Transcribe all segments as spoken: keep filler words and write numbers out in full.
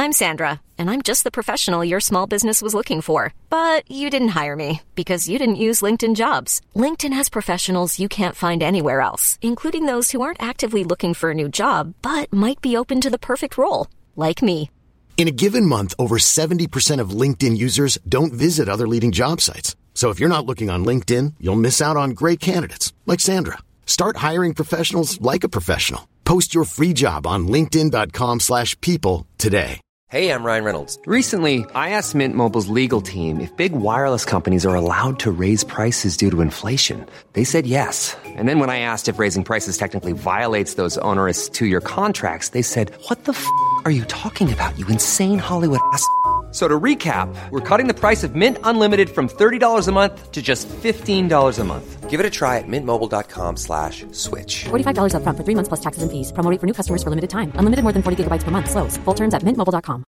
I'm Sandra, and I'm just the professional your small business was looking for. But you didn't hire me because you didn't use LinkedIn Jobs. LinkedIn has professionals you can't find anywhere else, including those who aren't actively looking for a new job, but might be open to the perfect role, like me. In a given month, over seventy percent of LinkedIn users don't visit other leading job sites. So if you're not looking on LinkedIn, you'll miss out on great candidates like Sandra. Start hiring professionals like a professional. Post your free job on linkedin.com slash people today. Hey, I'm Ryan Reynolds. Recently, I asked Mint Mobile's legal team if big wireless companies are allowed to raise prices due to inflation. They said yes. And then when I asked if raising prices technically violates those onerous two-year contracts, they said, what the f*** are you talking about, you insane Hollywood ass f- So to recap, we're cutting the price of Mint Unlimited from thirty dollars a month to just fifteen dollars a month. Give it a try at mintmobile.com slash switch. forty-five dollars up front for three months plus taxes and fees. Promo rate for new customers for limited time. Unlimited more than forty gigabytes per month. Slows full terms at mint mobile dot com.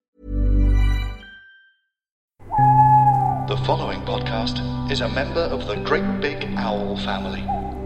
The following podcast is a member of the Great Big Owl family.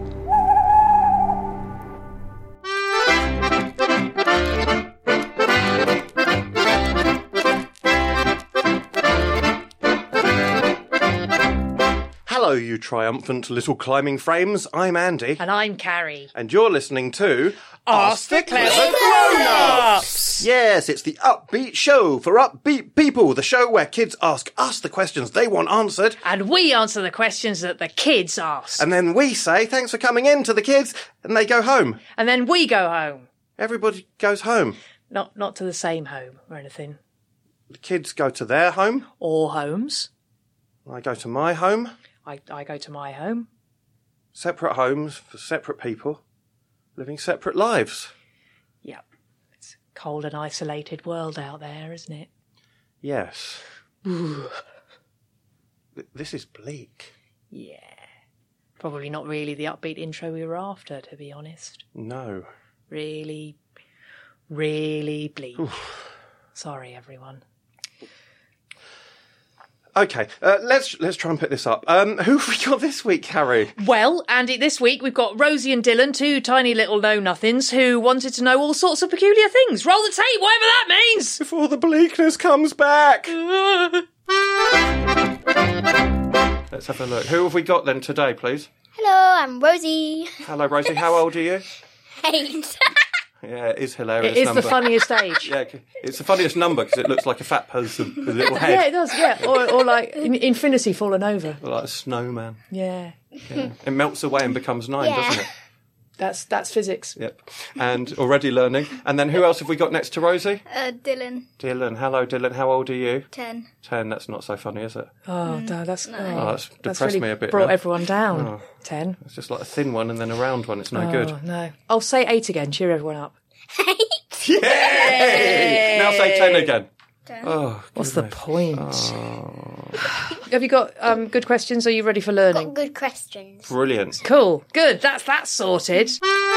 Hello, you triumphant little climbing frames. I'm Andy. And I'm Carrie. And you're listening to Ask the Clever Grown-Ups! Yes, it's the upbeat show for upbeat people. The show where kids ask us the questions they want answered. And we answer the questions that the kids ask. And then we say, thanks for coming in to the kids, and they go home. And then we go home. Everybody goes home. Not not to the same home or anything. The kids go to their home. Or homes. I go to my home. I, I go to my home. Separate homes for separate people, living separate lives. Yep. It's a cold and isolated world out there, isn't it? Yes. Th- this is bleak. Yeah. Probably not really the upbeat intro we were after, to be honest. No. Really, really bleak. Sorry, everyone. Okay, uh, let's let's try and pick this up. Um, who have we got this week, Harry? Well, Andy, this week we've got Rosie and Dylan, two tiny little know-nothings who wanted to know all sorts of peculiar things. Roll the tape, whatever that means! Before the bleakness comes back! Let's have a look. Who have we got then today, please? Hello, I'm Rosie. Hello, Rosie. How old are you? Eight. Yeah, it is hilarious. It is number. the funniest age. Yeah, it's the funniest number because it looks like a fat person with a little head. Yeah, it does, yeah. Or, or like in- Infinity falling over. Or like a snowman. Yeah. Yeah. It melts away and becomes nine, Yeah. doesn't it? That's that's physics. Yep. And already learning. And then who else have we got next to Rosie? Uh, Dylan. Dylan. Hello, Dylan. How old are you? Ten. Ten. That's not so funny, is it? Oh, no, that's, No. oh, Oh, that's depressed really me a bit brought now. everyone down. Oh. Ten. It's just like a thin one and then a round one. It's no Oh, good. no. I'll say eight again. Cheer everyone up. Yay! Now say ten again. Ten. Oh, What's the goodness. point? Oh, Have you got um, good questions? Are you ready for learning? Got good questions. brilliant. Cool. Good. That's that sorted.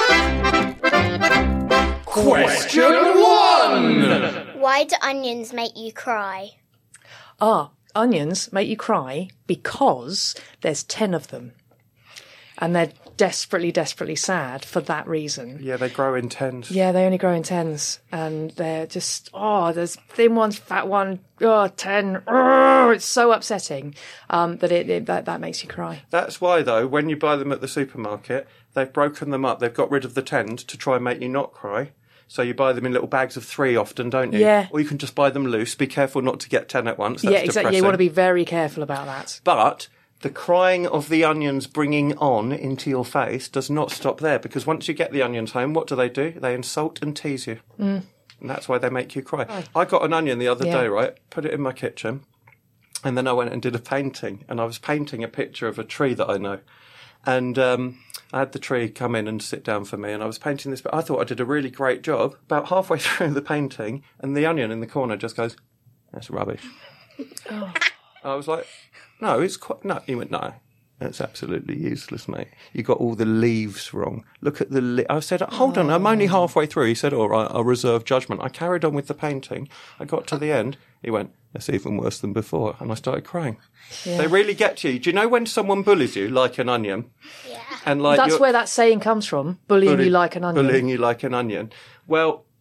Question one! Why do onions make you cry? Ah, onions make you cry because there's ten of them. And they're desperately, desperately sad for that reason. Yeah, they grow in tens. Yeah, they only grow in tens. And they're just, oh, there's thin ones, fat one, oh, ten. Oh, it's so upsetting um, that it, it that, that makes you cry. That's why, though, when you buy them at the supermarket, they've broken them up. They've got rid of the tens to try and make you not cry. So you buy them in little bags of three often, don't you? Yeah. Or you can just buy them loose. Be careful not to get ten at once. That's yeah, exactly. depressing. You want to be very careful about that. But the crying of the onions bringing on into your face does not stop there, because once you get the onions home, what do they do? They insult and tease you. Mm. And that's why they make you cry. Oh. I got an onion the other Yeah. day, right? Put it in my kitchen. And then I went and did a painting. And I was painting a picture of a tree that I know. And um, I had the tree come in and sit down for me. And I was painting this, but I thought I did a really great job. About halfway through the painting, and the onion in the corner just goes, "That's rubbish." Oh. I was like, no, it's quite, no. He went, no, that's absolutely useless, mate. You got all the leaves wrong. Look at the, li-. I said, hold oh. on, I'm only halfway through. He said, all right, I'll reserve judgment. I carried on with the painting. I got to the end. He went, that's even worse than before. And I started crying. Yeah. They really get to you. Do you know when someone bullies you like an onion? Yeah. And like That's where that saying comes from, bullying bully, you like an onion. Bullying you like an onion. Well,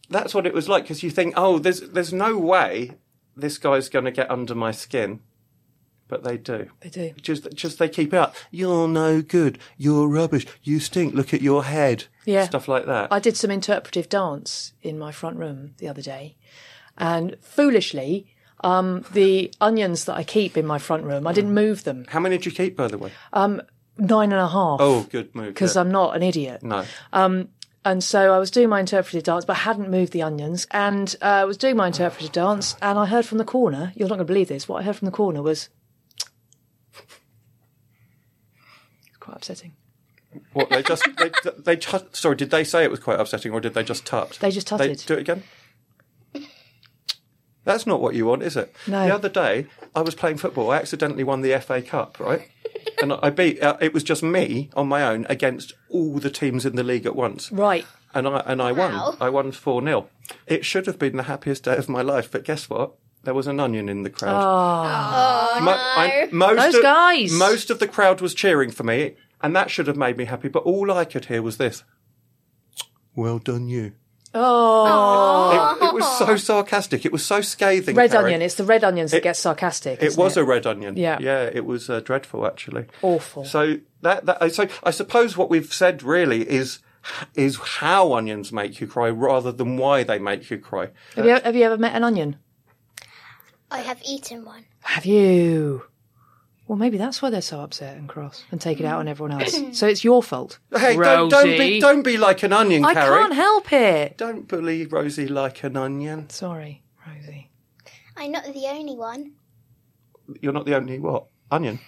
that's what it was like, because you think, oh, there's there's no way this guy's going to get under my skin. But they do. They do. Just, just they keep it up. You're no good. You're rubbish. You stink. Look at your head. Yeah. Stuff like that. I did some interpretive dance in my front room the other day. And foolishly, um, the onions that I keep in my front room, I didn't move them. How many did you keep, by the way? Um, nine and a half. Oh, good move. Because yeah. I'm not an idiot. No. Um, and so I was doing my interpretive dance, but I hadn't moved the onions. And uh, I was doing my interpretive dance, and I heard from the corner, you're not going to believe this, what I heard from the corner was... Quite upsetting. What, they just, they, they, tut- sorry, did they say it was quite upsetting, or did they just tut? They just tutted. They, do it again? That's not what you want, is it? No. The other day, I was playing football. I accidentally won the F A Cup, right? And I beat, uh, it was just me on my own against all the teams in the league at once. Right. And I, and I Wow. won. I won four nil. It should have been the happiest day of my life, but guess what? There was an onion in the crowd. Oh, Mo- no. I- most Those of, guys. Most of the crowd was cheering for me, and that should have made me happy, but all I could hear was this. Well done, you. Oh. It, it was so sarcastic. It was so scathing. Red Carrie. onion. It's the red onions that It- get sarcastic. It isn't was it? a red onion. Yeah. Yeah, it was uh, dreadful, actually. Awful. So that, that so I suppose what we've said really is is how onions make you cry rather than why they make you cry. Have you, have you ever met an onion? I have eaten one. Have you? Well, maybe that's why they're so upset and cross and take it out on everyone else. So it's your fault. Hey, don't, don't be Rosie. don't be like an onion, I Carrie. can't help it. Don't bully Rosie like an onion. Sorry, Rosie. I'm not the only one. You're not the only what? Onion?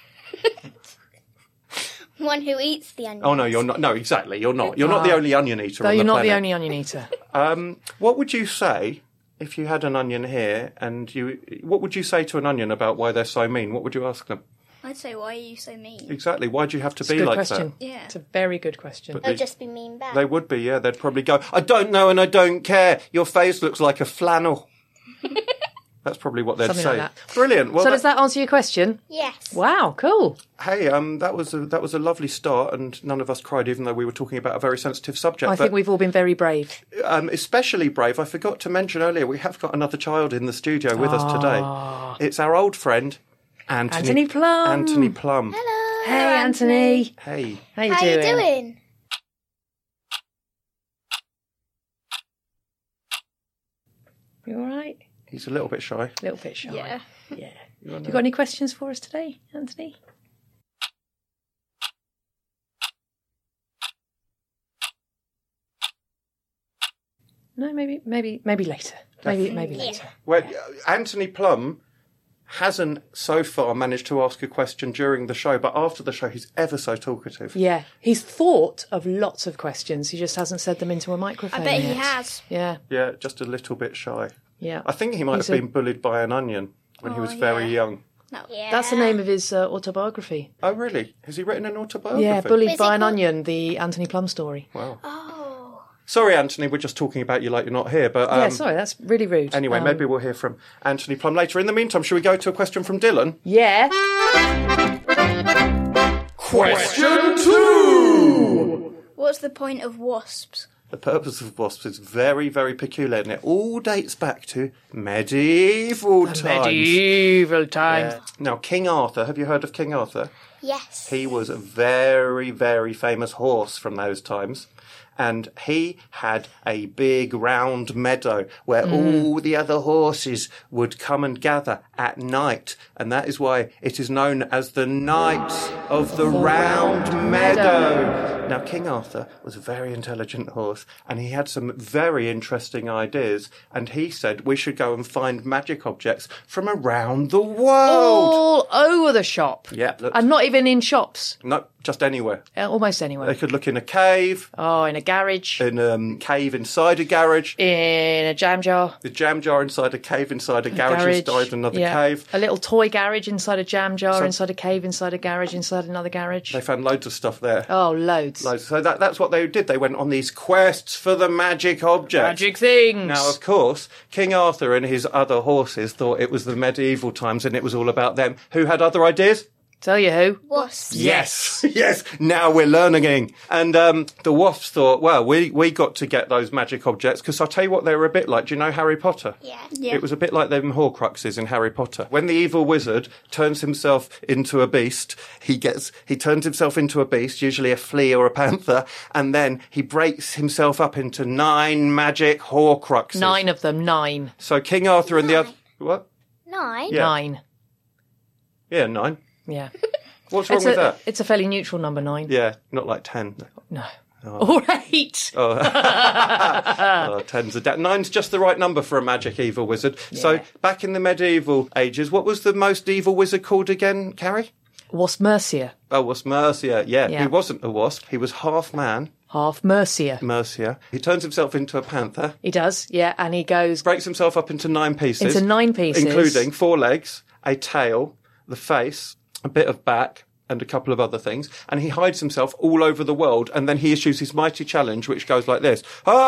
One who eats the onion. Oh no, you're not. No, exactly, you're not. You're not the only onion eater Though on you're the not planet. the only onion eater. Um, what would you say if you had an onion here and you? What would you say to an onion about why they're so mean? What would you ask them? I'd say, why are you so mean? Exactly. Why do you have to It's a be good like question. that? Yeah. It's a very good question. But They'll they- just be mean back. They would be, yeah. They'd probably go, I don't know and I don't care. Your face looks like a flannel. That's probably what they'd Something say. like that. Brilliant. Well, so that- does that answer your question? Yes. Wow, cool. hey, um, that was a, that was a lovely start, and none of us cried, even though we were talking about a very sensitive subject. I but, think we've all been very brave. um, especially brave. I forgot to mention earlier, we have got another child in the studio with us today. It's our old friend, Anthony, Anthony Plum. Anthony Plum. Hello. Hey, Anthony. Hey. How you How doing? you doing? You all right? He's a little bit shy. A little bit shy. Yeah. Yeah. You got any questions for us today, Anthony? No, maybe, maybe, maybe later. Maybe, maybe later. Well, Anthony Plum hasn't so far managed to ask a question during the show, but after the show, he's ever so talkative. Yeah, he's thought of lots of questions. He just hasn't said them into a microphone. I bet he yet. has. Yeah, Yeah, just a little bit shy. yeah. I think he might He's have a- been bullied by an onion when he Oh, was very yeah. young. No. Yeah. That's the name of his uh, autobiography. Oh, really? Has he written an autobiography? Yeah, Bullied Is by it an called- Onion, the Anthony Plum story. Wow. Oh. Sorry, Anthony, we're just talking about you like you're not here. But um, yeah, sorry, that's really rude. anyway, Um, maybe we'll hear from Anthony Plum later. In the meantime, shall we go to a question from Dylan? Yeah. Question two! What's the point of wasps? The purpose of wasps is very, very peculiar, and it all dates back to medieval times. Medieval times. Yeah. Now, King Arthur, have you heard of King Arthur? Yes. He was a very, very famous horse from those times. And he had a big round meadow where all the other horses would come and gather at night. And that is why it is known as the Night of the Round Meadow. Now, King Arthur was a very intelligent horse, and he had some very interesting ideas. And he said we should go and find magic objects from around the world. All over the shop. Yeah, look. And not even in shops. No, just anywhere. Uh, Almost anywhere. They could look in a cave, Oh, in a garage. in a um, cave inside a garage, In a jam jar. the jam jar inside a cave, inside a garage, Garage. inside another yeah. cave. A little toy garage inside a jam jar, So- inside a cave, inside a garage, inside another garage. They found loads of stuff there. Oh, loads. Loads. So that, that's what they did. They went on these quests for the magic objects. Magic things. Now, of course, King Arthur and his other horses thought it was the medieval times and it was all about them. Who had other ideas? Tell you who. Wasps. Yes, yes. Now we're learning. And um, the wasps thought, well, we, we got to get those magic objects because I'll tell you what they were a bit like. Do you know Harry Potter? Yeah. Yeah. It was a bit like them Horcruxes in Harry Potter. When the evil wizard turns himself into a beast, he gets he turns himself into a beast, usually a flea or a panther, and then he breaks himself up into nine magic Horcruxes. Nine of them, nine. So King Arthur and the other... What? Nine. Yeah. Nine. Yeah, nine. Yeah. What's wrong It's with a, that? it's a fairly neutral number, nine. Yeah, not like ten. No. Or eight. Oh. oh, ten's a da- Nine's just the right number for a magic evil wizard. Yeah. So, back in the medieval ages, what was the most evil wizard called again, Carrie? Wasp Mercia. Oh, was Mercia. Yeah, Yeah. he wasn't a wasp. He was half man, Half Mercia. Mercia. He turns himself into a panther, He does, yeah, and he goes breaks himself up into nine pieces. into nine pieces. Including four legs, a tail, the face, a bit of back, and a couple of other things. And he hides himself all over the world, and then he issues his mighty challenge, which goes like this.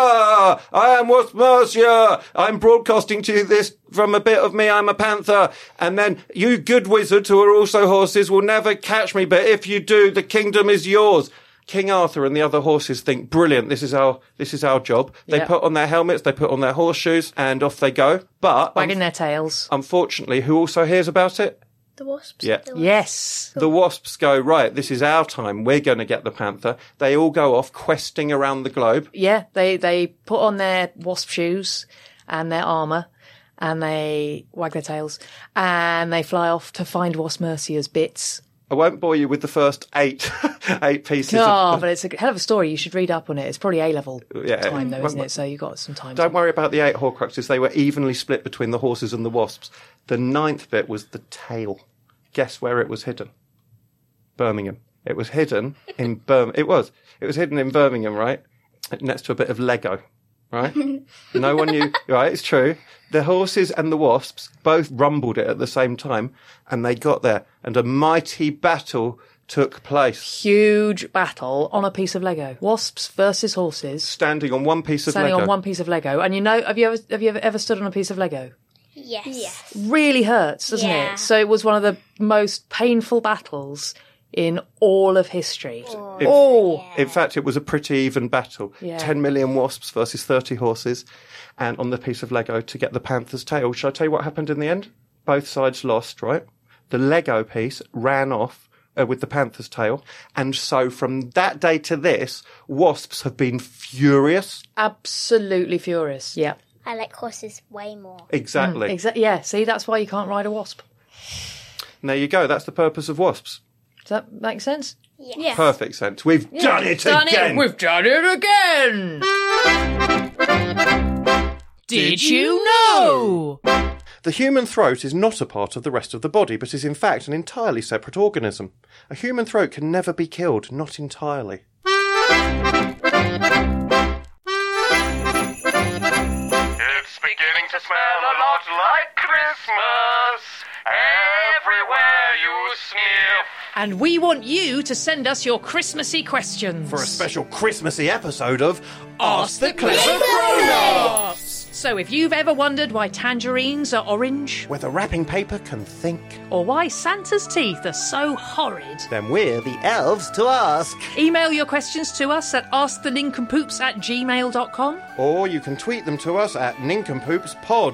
Ah, I am Wasp Mercia. I'm broadcasting to you this from a bit of me. I'm a panther. And then you good wizards who are also horses will never catch me, but if you do, the kingdom is yours. King Arthur and the other horses think, brilliant, this is our this is our job. They Yeah. put on their helmets, they put on their horseshoes, and off they go. But wagging their tails. unfortunately, who also hears about it? The wasps. Yeah. The wasps. Yes. The wasps go, right, this is our time. We're going to get the panther. They all go off questing around the globe. Yeah, they, they put on their wasp shoes and their armour and they wag their tails and they fly off to find Wasp Mercia's bits. I won't bore you with the first eight eight pieces. Oh, of, but it's a hell of a story. You should read up on it. It's probably A-level Yeah. time, though, isn't Well, it? So you've got some time. Don't to- worry about the eight Horcruxes. They were evenly split between the horses and the wasps. The ninth bit was the tail. Guess where it was hidden? Birmingham. It was hidden in Birmingham. It was. It was hidden in Birmingham, right? Next to a bit of Lego, right? No one knew. Right, it's true. The horses and the wasps both rumbled it at the same time, and they got there, and a mighty battle took place. Huge battle on a piece of Lego. Wasps versus horses. Standing on one piece of Standing Lego. on one piece of Lego. And you know, have you ever have you ever, ever stood on a piece of Lego? Yes. Yes. Really hurts, doesn't Yeah. it? So it was one of the most painful battles in all of history. Oh, In fact, it was a pretty even battle. Yeah. ten million wasps versus thirty horses, and on the piece of Lego to get the panther's tail. Shall I tell you what happened in the end? Both sides lost, right? The Lego piece ran off uh, with the panther's tail, and so from that day to this, wasps have been furious. absolutely furious. Yeah. I like horses way more. Exactly. Exa- yeah, see, that's why you can't ride a wasp. And there you go. That's the purpose of wasps. Does that make sense? Yes. Perfect sense. We've done it Done again. it! We've done it again! Did you know? The human throat is not a part of the rest of the body, but is in fact an entirely separate organism. A human throat can never be killed, not entirely. It's beginning to smell a lot like Christmas. Everywhere you sniff. And we want you to send us your Christmassy questions. For a special Christmassy episode of Ask the Clever Grown-Ups! So if you've ever wondered why tangerines are orange, Whether wrapping paper can think, or why Santa's teeth are so horrid, then we're the elves to ask. email your questions to us at askthenincompoop at gmail dot com. Or you can tweet them to us at nincompoopspod.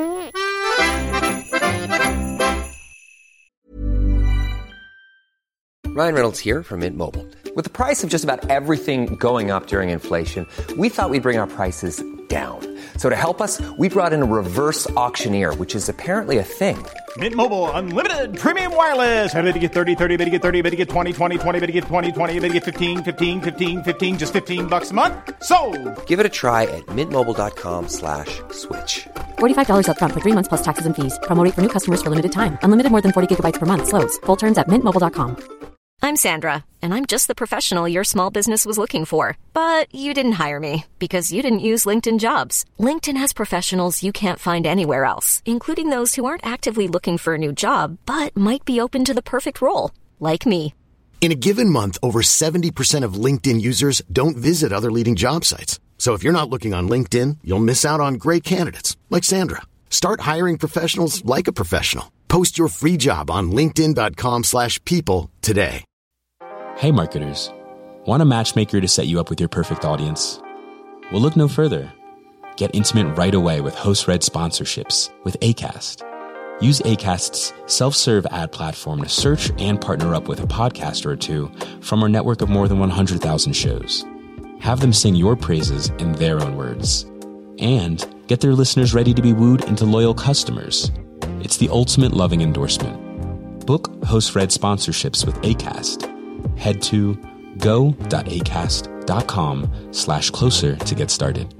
Ryan Reynolds here from Mint Mobile. With the price of just about everything going up during inflation, we thought we'd bring our prices down. So to help us, we brought in a reverse auctioneer, which is apparently a thing. Mint Mobile Unlimited Premium Wireless. How to get thirty, thirty, how to get thirty, how to get twenty, twenty, twenty, how to get twenty, twenty, how to get fifteen, fifteen, fifteen, fifteen, just fifteen bucks a month? Sold! Give it a try at mintmobile.com slash switch. forty-five dollars up front for three months plus taxes and fees. Promo rate for new customers for limited time. Unlimited more than forty gigabytes per month. Slows full terms at mint mobile dot com. I'm Sandra, and I'm just the professional your small business was looking for. But you didn't hire me because you didn't use LinkedIn Jobs. LinkedIn has professionals you can't find anywhere else, including those who aren't actively looking for a new job, but might be open to the perfect role, like me. In a given month, over seventy percent of LinkedIn users don't visit other leading job sites. So if you're not looking on LinkedIn, you'll miss out on great candidates like Sandra. Start hiring professionals like a professional. Post your free job on linkedin.com slash people today. Hey marketers, want a matchmaker to set you up with your perfect audience? Well, look no further. Get intimate right away with host-read sponsorships with Acast. Use Acast's self-serve ad platform to search and partner up with a podcaster or two from our network of more than one hundred thousand shows. Have them sing your praises in their own words. And get their listeners ready to be wooed into loyal customers. It's the ultimate loving endorsement. Book host-read sponsorships with Acast. Head to go.acast.com slash closer to get started.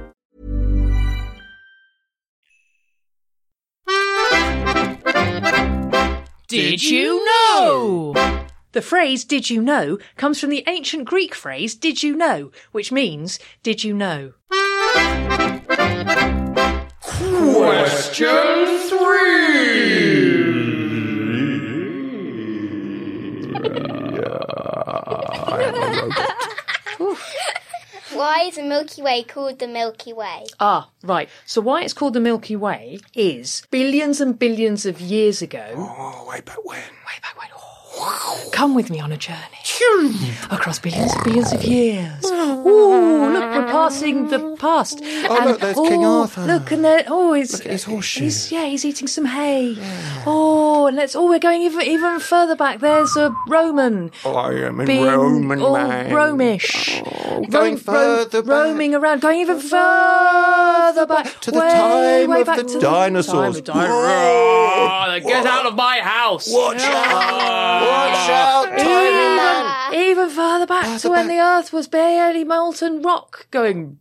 Did you know? The phrase "did you know" comes from the ancient Greek phrase "did you know," which means "did you know?" Question three. Why is the Milky Way called the Milky Way? Ah, right. So why it's called the Milky Way is billions and billions of years ago. Oh, way back when. Way back when. Oh, come with me on a journey across billions and billions of years. Oh, look, we're passing the past. Oh, and, look, there's oh, King Arthur. Look, and there, oh, he's, Look at his horseshoe. he's yeah, he's eating some hay. Yeah. Oh, and let's. Oh, we're going even even further back. There's a Roman. Oh, I am a being Roman all man. Romish. Oh, going Ro- further ro- back. roaming around, going even further back To the way, time way of back the to dinosaurs. The time of di- Whoa. Get out of my house! Watch out! Watch out, tiny man! Even, even further back Further to when back. the Earth was barely molten rock, going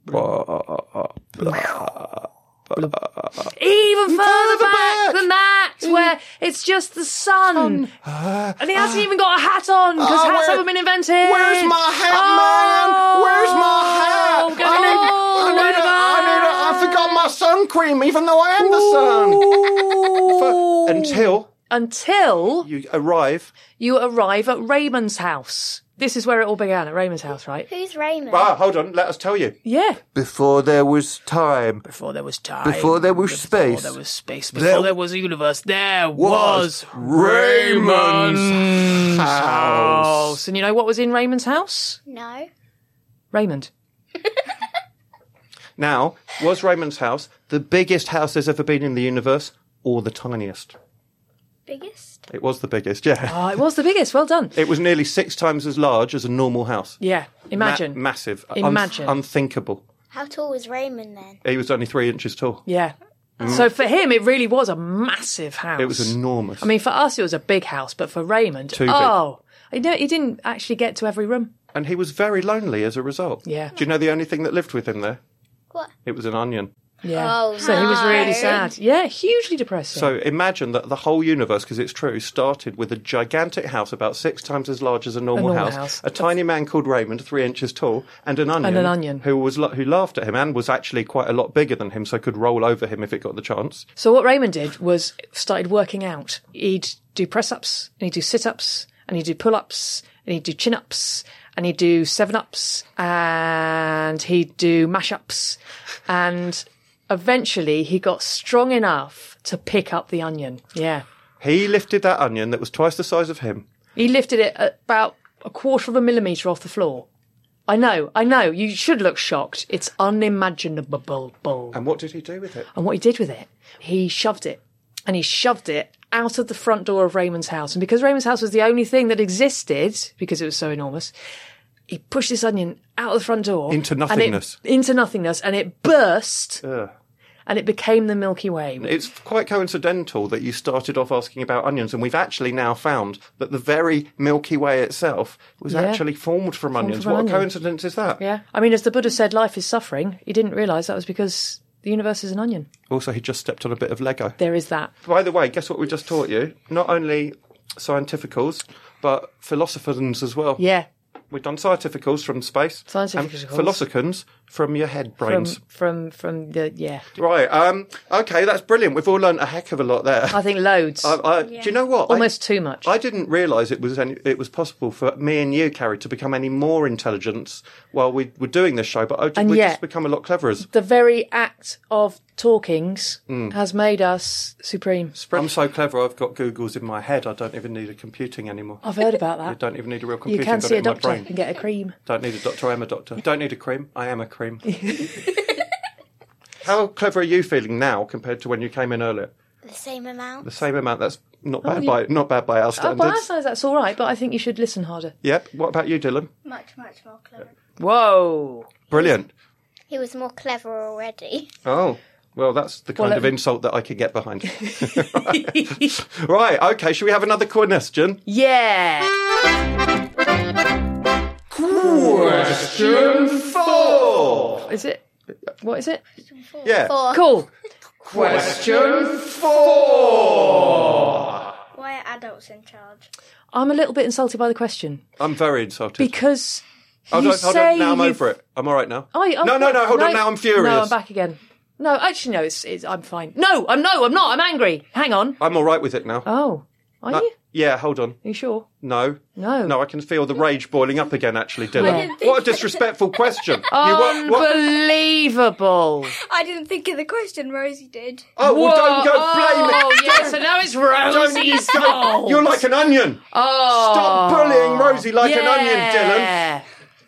even further back than that, where it's just the sun, and he hasn't even got a hat on because Oh, hats where- haven't been invented. Where's my hat, man? Where's my hat? Oh, going I need, all I the way need, to a, I need a, I forgot my sun cream, even though I am the sun. For, until Until you arrive. you arrive at Raymond's house. This is where it all began, at Raymond's house, right? Who's Raymond? Ah, hold on, let us tell you. Yeah. Before there was time. Before there was time. Before there was Before space. there was space. Before There there, was a universe. There was was Raymond's house. And you know what was in Raymond's house? No. Raymond. Now, was Raymond's house the biggest house there's ever been in the universe, or the tiniest? Biggest? It was the biggest, yeah. Oh, it was the biggest. Well done. It was nearly six times as large as a normal house. Yeah. Imagine. Ma- massive. Imagine. Un- unthinkable. How tall was Raymond then? He was only three inches tall. Yeah. So for him, it really was a massive house. It was enormous. I mean, for us, it was a big house, but for Raymond, Too big. oh, he didn't, he didn't actually get to every room. And he was very lonely as a result. Yeah. Do you know the only thing that lived with him there? What? It was an onion. Yeah. Oh, so he was really no. sad. Yeah, hugely depressing. So imagine that the whole universe, because it's true, started with a gigantic house about six times as large as a normal, normal house, house. a tiny man called Raymond, three inches tall, and an onion, And an onion. who was la- who laughed at him and was actually quite a lot bigger than him, so could roll over him if it got the chance. So what Raymond did was started working out. He'd do press-ups, and he'd do sit-ups, and he'd do pull-ups, and he'd do chin-ups, and he'd do seven-ups, and he'd do mash-ups, and eventually he got strong enough to pick up the onion. Yeah. He lifted that onion that was twice the size of him. He lifted it at about a quarter of a millimetre off the floor. I know, I know, you should look shocked. It's unimaginable. And what did he do with it? And what he did with it, he shoved it. And he shoved it out of the front door of Raymond's house. And because Raymond's house was the only thing that existed, because it was so enormous, he pushed this onion out of the front door. Into and it- nothingness. into nothingness. And it burst. Ugh. And it became the Milky Way. It's quite coincidental that you started off asking about onions, and we've actually now found that the very Milky Way itself was Yeah. actually formed from Formed onions. from What onion. a coincidence is that? Yeah. I mean, as the Buddha said, life is suffering. He didn't realise that was because the universe is an onion. Also, he just stepped on a bit of Lego. There is that. By the way, guess what we just taught you? Not only scientificals, but philosophers as well. Yeah. We've done scientificals from space. Scientificals. And philosophers from your head From, brains. from, from the, yeah. Right, um, okay, that's brilliant. We've all learnt a heck of a lot there. I think loads. I, I, Do you know what? Almost I, too much. I didn't realise it was any, it was possible for me and you, Carrie, to become any more intelligent while we were doing this show, but I, And we yet- just become a lot cleverer. The very act of talkings Mm. has made us supreme. I'm so clever, I've got Googles in my head. I don't even need a computing anymore. I've heard about that. You don't even need a real computer. You can got see it a in my doctor brain. and get a cream. Don't need a doctor, I am a doctor. Don't need a cream, I am a cream. How clever are you feeling now compared to when you came in earlier? The same amount. The same amount, that's not Oh, bad you- by not bad by our Oh, standards. by our size, that's all right, but I think you should listen harder. Yep, what about you, Dylan? Much, much more clever. Whoa. Brilliant. He was more clever already. Oh, well, that's the kind Well, of let- insult that I could get behind. right. right, okay, should we have another question? Yeah. Question four. Is it? What is it? Yeah. Four. Cool. Question four. Why are adults in charge? I'm a little bit insulted by the question I'm very insulted. because Oh, you don't, hold say on, now I'm you've- over it. I'm all right now. Oh, oh, no, no, no, hold on, now I'm furious. No, I'm back again. No, actually, no, it's, it's I'm fine. No, I'm no, I'm not. I'm angry. Hang on. I'm all right with it now. Oh, are No- you? Yeah, hold on. Are you sure? No. No. No, I can feel the rage boiling up again, actually, Dylan. I didn't What a disrespectful question. You- what- what- Unbelievable. I didn't think of the question. Rosie did. Oh, well, don't go Whoa, blame it. Oh, yeah, so now it's Rosie's Don't- fault. You're like an onion. Oh. Stop bullying Rosie like an onion, Dylan. Yeah.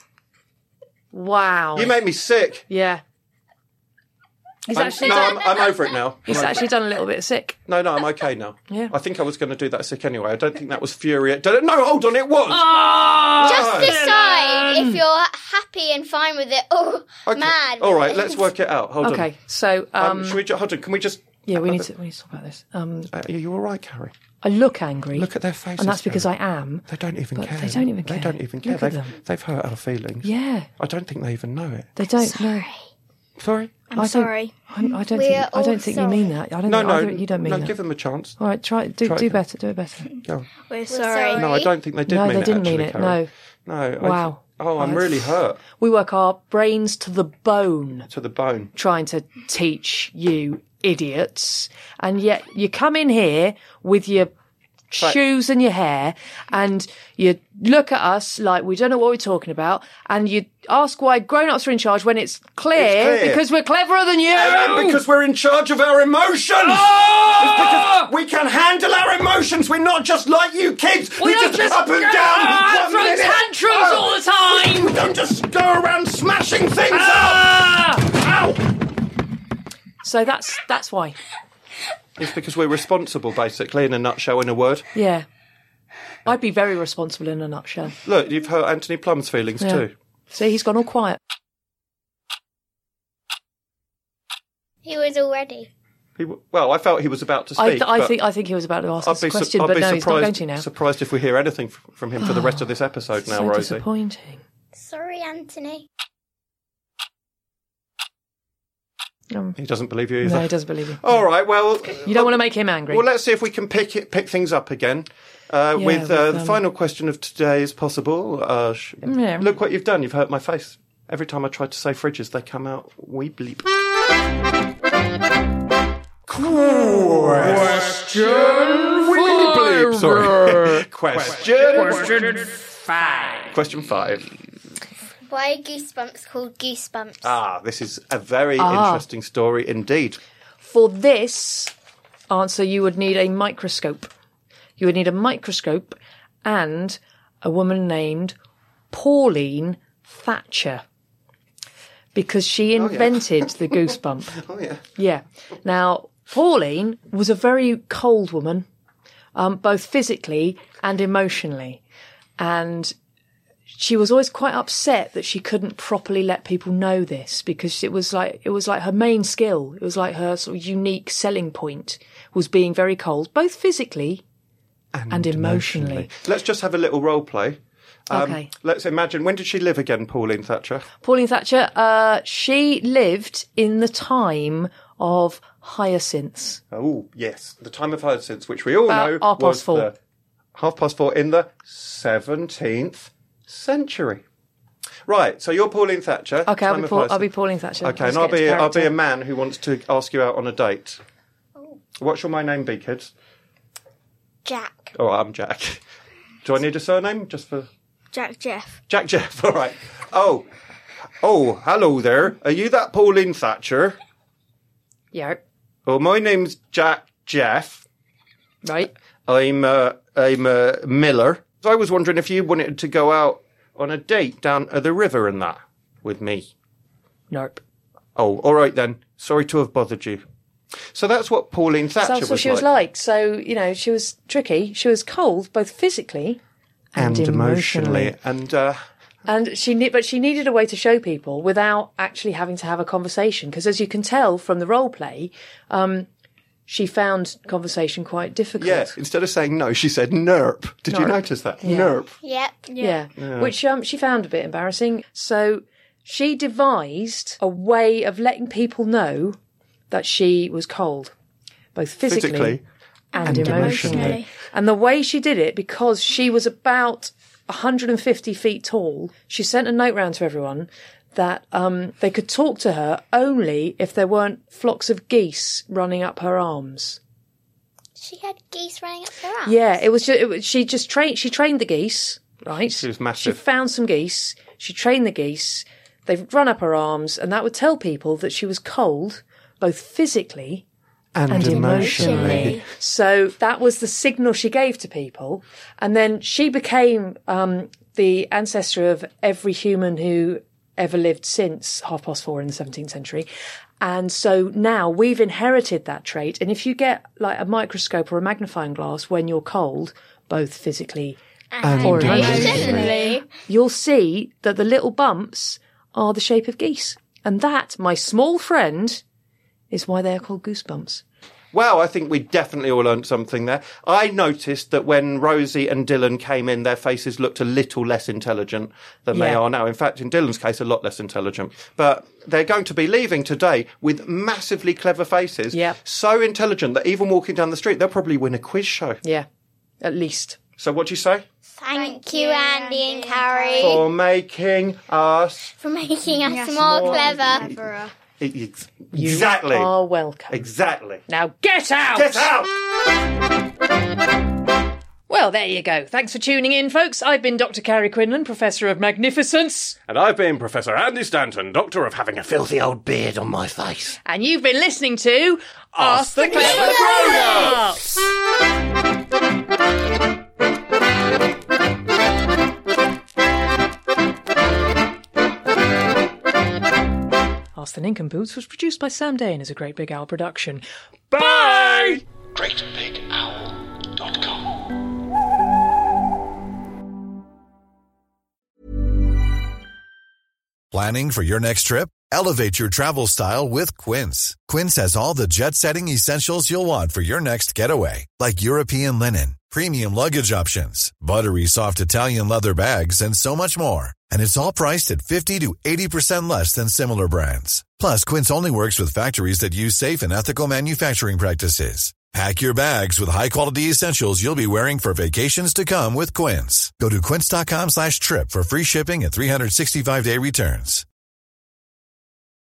Wow. You make me sick. Yeah. He's I'm, actually no, done, I'm, I'm over it now. he's I'm over actually it. done a little bit sick. No, no, I'm okay now. Yeah. I think I was going to do that sick anyway. I don't think that was fury. Dylan, no, hold on, it was. Oh, Just decide Dylan. if you're happy and fine with it or Okay. mad. All with right, it. let's work it out. Hold on. Okay, so um, Um, should we ju- hold on, can we just... yeah, we need to we need to talk about this. Um, Uh, are you all right, Carrie? I look angry. Look at their faces. and that's because I Carrie. am. They don't even But care. they don't even care. They don't even care. Look at They've, them. they've hurt our feelings. Yeah, I don't think they even know it. they don't know. Sorry? I'm I don't, sorry. I'm, I don't We think. are I don't all think you sorry. mean that. I don't. No, think no. either, you don't mean no, that. give them a chance. All right, try do Try do again. better. Do it better. Go on. We're sorry. sorry. No, I don't think they did No, mean they it, didn't mean actually, it, Carrie. No. I- Wow. oh, I'm I've- really hurt We work our brains to the bone to the bone. trying to teach you idiots, and yet you come in here with your shoes and your hair, and you look at us like we don't know what we're talking about, and you ask why grown-ups are in charge when it's clear, It's clear. because we're cleverer than you. And, and because we're in charge of our emotions. Oh! It's because we can handle our emotions. We're not just like you kids. We who don't just up and go down. and one throw minute. tantrums Oh. all the time. We don't just go around smashing things Ah! up. Ow! So that's that's why. It's because we're responsible, basically, in a nutshell, in a word. Yeah, I'd be very responsible in a nutshell. Look, you've hurt Anthony Plum's feelings Yeah. too. See, he's gone all quiet. He was already. He, w- well, I felt he was about to I, speak. th- I but think I think he was about to ask I'd us be, a su- question, I'd but be no, surprised, he's not going to now. surprised if we hear anything f- from him for the rest of this episode now, So Rosie. disappointing. Sorry, Anthony. Um, He doesn't believe you either. no, he doesn't believe you. All right, well... You don't want to make him angry. Well, let's see if we can pick it, pick things up again uh, Yeah, with, uh, with, the um, final question of today, is possible. Uh, sh- Yeah. Look what you've done. You've hurt my face. Every time I try to say fridges, they come out wee bleep. Question wee bleep. Sorry. Question. Question five. Question five. Why are goosebumps called goosebumps? Ah, this is a very Ah. interesting story indeed. For this answer, you would need a microscope. You would need a microscope and a woman named Pauline Thatcher, because she invented the goosebump. Oh, yeah. Yeah. Now, Pauline was a very cold woman, um, both physically and emotionally. And she was always quite upset that she couldn't properly let people know this, because it was like, it was like her main skill. It was like her sort of unique selling point was being very cold, both physically and, and emotionally. Let's just have a little role play. Um, Okay. Let's imagine, when did she live again, Pauline Thatcher? Pauline Thatcher, uh, she lived in the time of hyacinths. Oh, yes. The time of hyacinths, which we all About know half past was four. the half past four in the seventeenth century. Right, so you're Pauline Thatcher. Okay, I'll time be, of Paul, I'll hyacinths. be Pauline Thatcher. Okay, Let's and I'll get into be I'll be a character. man who wants to ask you out on a date. What shall my name be, kids? Jack. Oh, I'm Jack. Do I need a surname just for Jack Jeff. Jack Jeff? All right. Oh, oh, hello there. Are you that Pauline Thatcher? Yeah. Well, my name's Jack Jeff. Right. I'm uh, I'm uh, Miller. So I was wondering if you wanted to go out on a date down at the river and that with me. Nope. Oh, all right then. Sorry to have bothered you. So that's what Pauline Thatcher so that's was what she like. was like. So, you know, she was tricky. She was cold, both physically and, and emotionally. emotionally. And, uh... And she ne- but she needed a way to show people without actually having to have a conversation. Because as you can tell from the role play, um, she found conversation quite difficult. Yeah, instead of saying no, she said nerp. Did Nerp. you notice that? Yeah. Nerp. Yep. Yeah. Yeah. Which um, she found a bit embarrassing. So she devised a way of letting people know that she was cold, both physically, Physically and, and emotionally. emotionally. And the way she did it, because she was about one hundred fifty feet tall, she sent a note round to everyone that um, they could talk to her only if there weren't flocks of geese running up her arms. She had geese running up her arms. Yeah, it was. Just, it was she just trained. She trained the geese, right? She was massive. She found some geese. She trained the geese. They'd run up her arms, and that would tell people that she was cold, both physically and, and emotionally. emotionally. So that was the signal she gave to people, and then she became um, the ancestor of every human who ever lived since half past four in the seventeenth century. And so now we've inherited that trait. And if you get like a microscope or a magnifying glass when you're cold, both physically And or emotionally. emotionally, you'll see that the little bumps are the shape of geese. And that, my small friend, is why they are called goosebumps. Well, I think we definitely all learned something there. I noticed that when Rosie and Dylan came in, their faces looked a little less intelligent than they Yeah. are now. In fact, in Dylan's case, a lot less intelligent. But they're going to be leaving today with massively clever faces. Yeah. So intelligent that even walking down the street, they'll probably win a quiz show. Yeah, at least. So what do you say? Thank you, Andy and Carrie, For making us... for making us more clever. Ex- Exactly. You are welcome. Exactly. Now get out! Get out! Well, there you go. Thanks for tuning in, folks. I've been Doctor Carrie Quinlan, Professor of Magnificence. And I've been Professor Andy Stanton, Doctor of having a filthy old beard on my face. And you've been listening to Ask the Clever Grown-Ups. Ask the Nincompoops was produced by Sam Day and is a Great Big Owl production. Bye! great big owl dot com. Planning for your next trip? Elevate your travel style with Quince. Quince has all the jet-setting essentials you'll want for your next getaway, like European linen, premium luggage options, buttery soft Italian leather bags, and so much more. And it's all priced at fifty to eighty percent less than similar brands. Plus, Quince only works with factories that use safe and ethical manufacturing practices. Pack your bags with high-quality essentials you'll be wearing for vacations to come with Quince. Go to quince.com slash trip for free shipping and three sixty-five day returns.